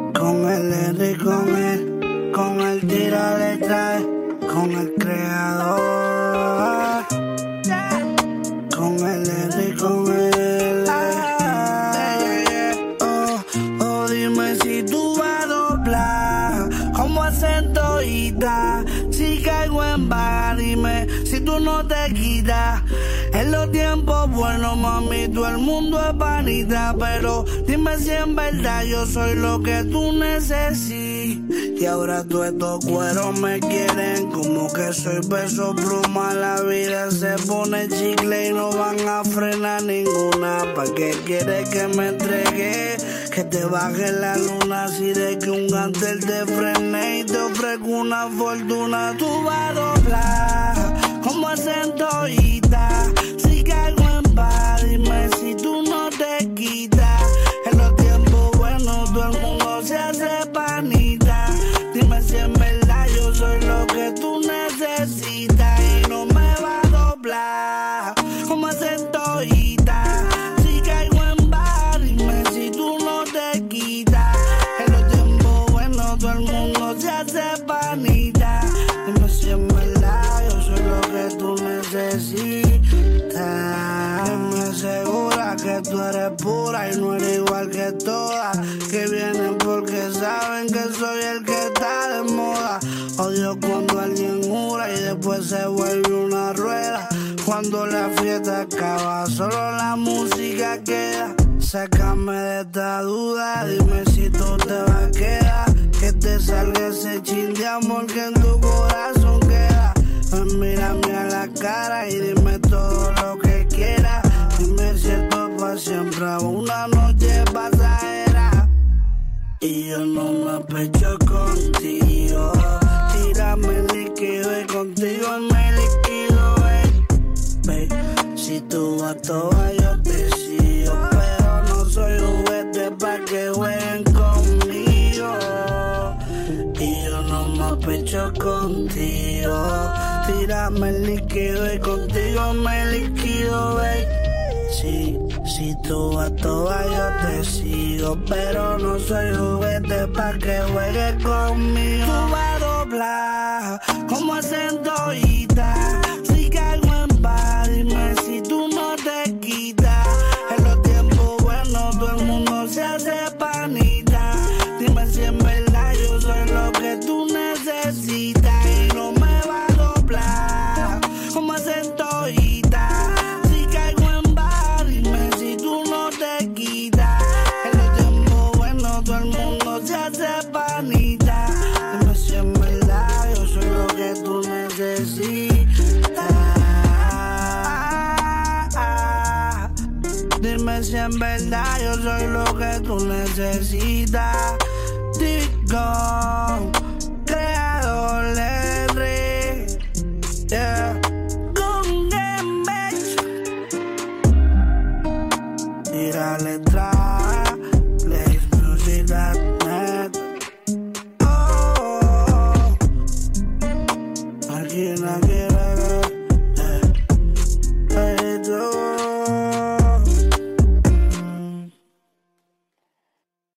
Con el Henry, con el tira le trae, con el creador. Con el Henry, con el dime si tú vas a doblar, como acento ida. Si caigo en baja, dime si tú no te quitas. En los tiempos buenos, mami, todo el mundo es panita, pero dime si en verdad yo soy lo que tú necesitas. Y ahora todos estos cueros me quieren como que soy Peso Pluma. La vida se pone chicle y no van a frenar ninguna. ¿Pa' qué quieres que me entregue? Que te baje la luna así de que un gantel te frene y te ofrezco una fortuna. Tú vas a doblar como acento ida. Si caigo en paz, dime si tú no te quitas. En los tiempos buenos todo el mundo se hace panita. Dime si en verdad yo soy lo que tú necesitas. Y no me va a doblar como acento ida. Si caigo en paz, dime si tú no te quitas. En los tiempos buenos todo el mundo se hace panita. Dime si en verdad yo soy lo que tú necesitas. Me asegura que tú eres pura y no eres igual que todas. Que vienen porque saben que soy el que está de moda. Odio cuando alguien jura y después se vuelve una rueda. Cuando la fiesta acaba, solo la música queda. Sácame de esta duda, dime si tú te vas a quedar. Que te salga ese chin de amor que en tu corazón queda. Mírame a la cara y dime todo lo que quieras. Dime si esto es para siempre o una noche pasajera. Y yo no me pecho contigo. Tírame el líquido y contigo me liquido, baby. Si tú vas toda yo te sigo, pero no soy juguete pa' que jueguen conmigo. Y yo no me pecho contigo. Tírame el líquido y contigo me liquido, baby. Si tú vas toda yo te sigo, pero no soy juguete pa' que juegues conmigo. Tú vas a doblar como acento ida. Si caigo en paz, dime si tú no te quitas. En los tiempos buenos todo el mundo se hace panita. Dime si en verdad yo soy lo que tú necesitas. Y no me va a doblar como acento ida. Si caigo en bar, dime si tú no te quitas. En los tiempos buenos todo el mundo se hace panita. Dime si en verdad yo soy lo que tú necesitas. Dime si en verdad yo soy lo que tú necesitas. Digo, creador de Henry, yeah.